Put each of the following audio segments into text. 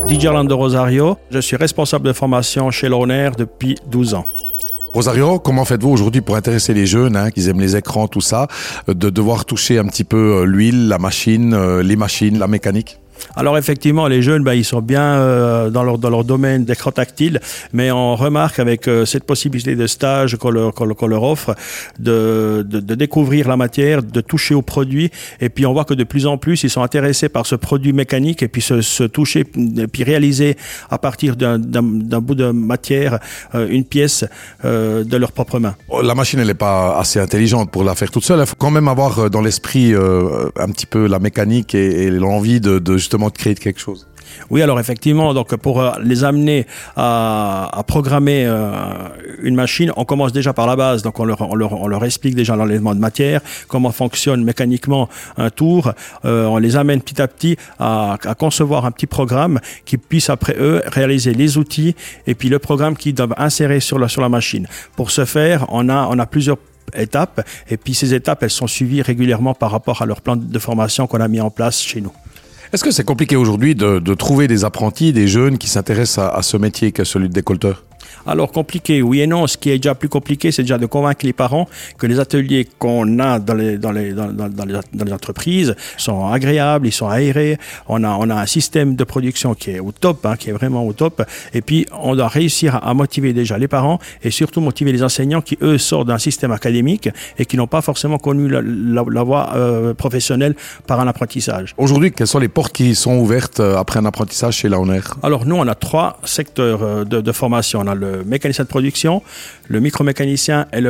DJ Orlando Rosario, je suis responsable de formation chez Launer depuis 12 ans. Rosario, comment faites-vous aujourd'hui pour intéresser les jeunes, qui aiment les écrans, tout ça, de devoir toucher un petit peu l'huile, la machine, les machines, la mécanique? Alors effectivement, les jeunes, ils sont bien dans leur domaine d'écran tactile, mais on remarque avec cette possibilité de stage qu'on leur offre de découvrir la matière, de toucher au produit, et puis on voit que de plus en plus ils sont intéressés par ce produit mécanique et puis se toucher, et puis réaliser à partir d'un bout de matière une pièce de leurs propres mains. La machine, elle n'est pas assez intelligente pour la faire toute seule. Il faut quand même avoir dans l'esprit un petit peu la mécanique et l'envie de justement de créer quelque chose. Oui, alors effectivement, donc pour les amener à programmer une machine, on commence déjà par la base. Donc on leur explique déjà l'enlèvement de matière, comment fonctionne mécaniquement un tour. On les amène petit à petit à concevoir un petit programme qui puisse après eux réaliser les outils et puis le programme qu'ils doivent insérer sur la machine. Pour ce faire, on a plusieurs étapes et puis ces étapes, elles sont suivies régulièrement par rapport à leur plan de formation qu'on a mis en place chez nous. Est-ce que c'est compliqué aujourd'hui de trouver des apprentis, des jeunes qui s'intéressent à ce métier qu'est celui de décolleteur? Alors compliqué, oui et non. Ce qui est déjà plus compliqué, c'est déjà de convaincre les parents que les ateliers qu'on a dans les entreprises sont agréables, ils sont aérés. On a un système de production qui est au top, qui est vraiment au top. Et puis on doit réussir à motiver déjà les parents et surtout motiver les enseignants qui eux sortent d'un système académique et qui n'ont pas forcément connu la voie professionnelle par un apprentissage. Aujourd'hui, quelles sont les portes qui sont ouvertes après un apprentissage chez Launer? Alors nous, on a 3 secteurs de formation. On a le mécanicien de production, le micromécanicien et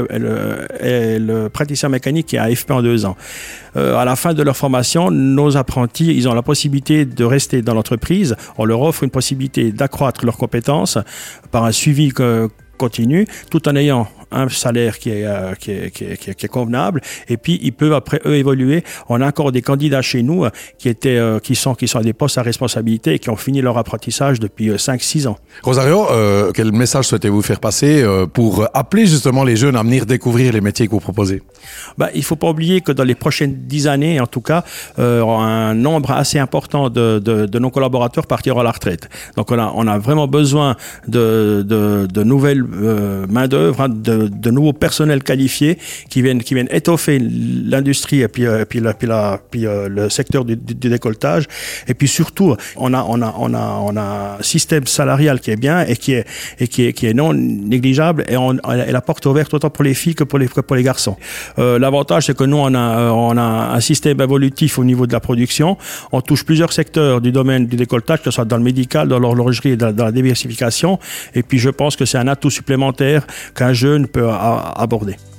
le praticien mécanique qui est AFP en 2 ans. À la fin de leur formation, nos apprentis, ils ont la possibilité de rester dans l'entreprise. On leur offre une possibilité d'accroître leurs compétences par un suivi continu, tout en ayant un salaire qui est convenable, et puis ils peuvent après eux évoluer. On a encore des candidats chez nous qui sont à des postes à responsabilité et qui ont fini leur apprentissage depuis 5-6 ans. Rosario, quel message souhaitez-vous faire passer pour appeler justement les jeunes à venir découvrir les métiers que vous proposez? Il faut pas oublier que dans les prochaines 10 années, en tout cas, un nombre assez important de nos collaborateurs partiront à la retraite. Donc on a vraiment besoin de nouvelles main-d'œuvre, de nouveaux personnels qualifiés qui viennent étoffer l'industrie et puis le secteur du décolletage. Et puis surtout, on a un système salarial qui est bien et qui est non négligeable et la porte est ouverte autant pour les filles que pour les garçons. L'avantage, c'est que nous, on a un système évolutif au niveau de la production. On touche plusieurs secteurs du domaine du décolletage, que ce soit dans le médical, dans l'horlogerie et dans la diversification. Et puis je pense que c'est un atout supplémentaire qu'un jeune peut aborder.